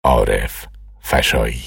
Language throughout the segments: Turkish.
عارف فشایی.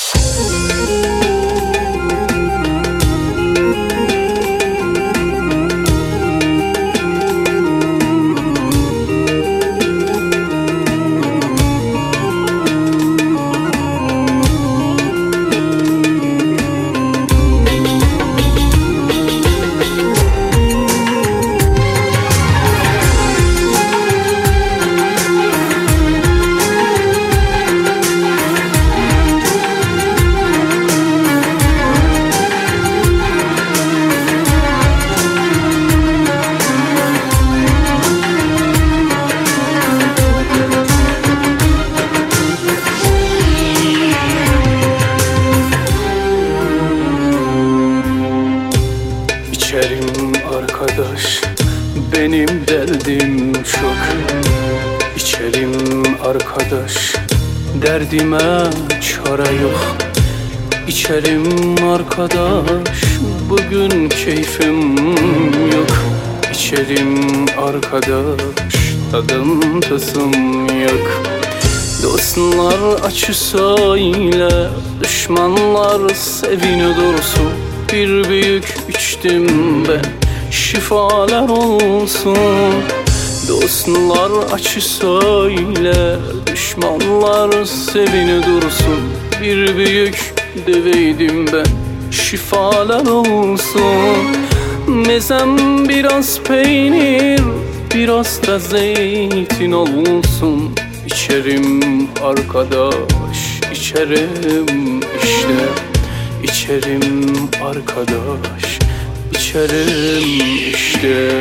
İçerim arkadaş, benim derdim çok. İçerim arkadaş, derdime çare yok. İçerim arkadaş, bugün keyfim yok. İçerim arkadaş, tadım tasım yok. Dostlar acı söyle, düşmanlar sevini dursun. Bir büyük içtim ben, şifalar olsun. Dostlar acı söyle, düşmanlar sevini dursun. Bir büyük deveydim ben, şifalar olsun. Mezem biraz peynir, biraz da zeytin olsun. İçerim arkadaş, içerim işte. İçerim arkadaş, içerim işte.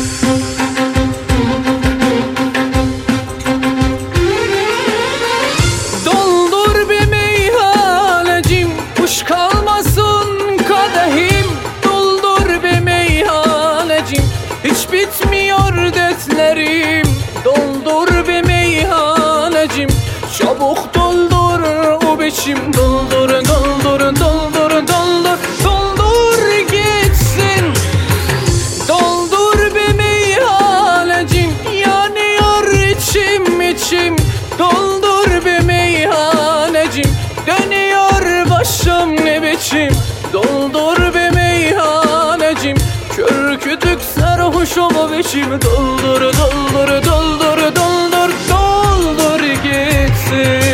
Doldur bir meyhanecim, kuş kalmasın kadehim. Doldur bir meyhanecim, hiç bitmiyor dertlerim. Doldur bir meyhanecim, çabuk doldur o biçim. Doldur, doldur, doldur, doldur, doldur gitsin. Doldur bir meyhanecim, yanıyor içim içim. Doldur bir meyhanecim, dönüyor başım ne biçim. Doldur bir meyhanecim, kör kütük sarhoşum o biçim. Doldur, doldur, doldur, doldur, doldur gitsin.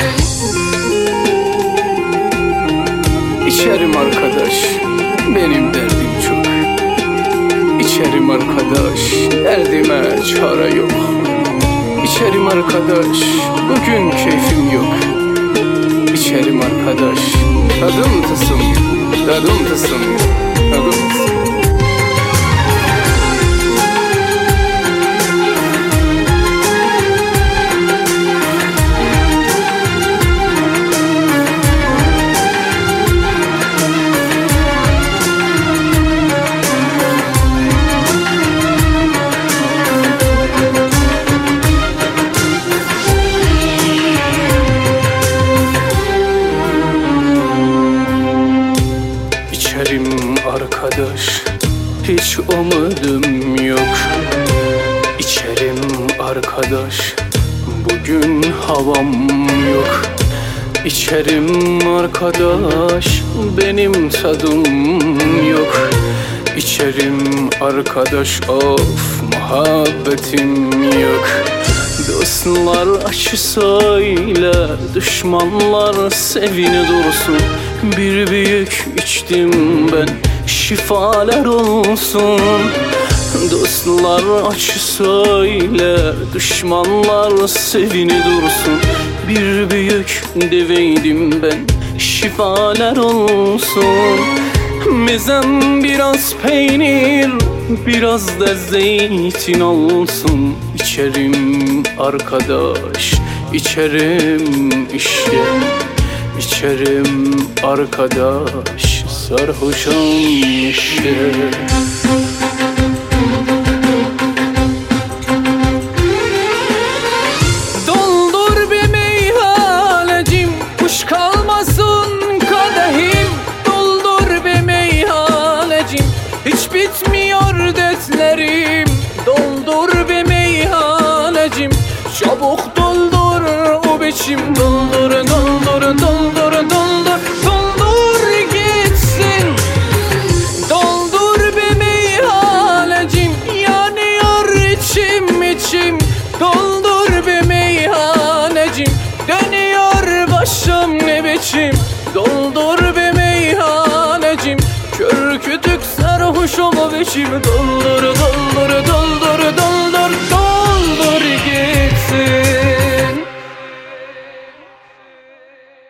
İçerim arkadaş, benim derdim çok. İçerim arkadaş, derdime çare yok. İçerim arkadaş, bugün keyfim yok. İçerim arkadaş, tadım tısım yok. Tadım tısım yok. Tadım tısım yok. İçerim arkadaş, hiç umudum yok. İçerim arkadaş, bugün havam yok. İçerim arkadaş, benim tadım yok. İçerim arkadaş, of muhabbetim yok. Dostlar acı söyle, düşmanlar sevini dursun. Bir büyük içtim ben, şifalar olsun. Dostlar acı söyle, düşmanlar sevini dursun. Bir büyük deveydim ben, şifalar olsun. Mezem biraz peynir, biraz da zeytin olsun. İçerim arkadaş, içerim işte. İçerim arkadaş, sarhoşum işte. Doldur bir meyhanecim, kuş kalmasın kadehim. Doldur bir meyhanecim, hiç bitmiyor dertlerim. Doldur bir meyhanecim, çabuk doldur o biçim. Doldur. Ver başım ne biçim, doldur be meyhanecim. Kör kütük sarhoş ol biçim, doldur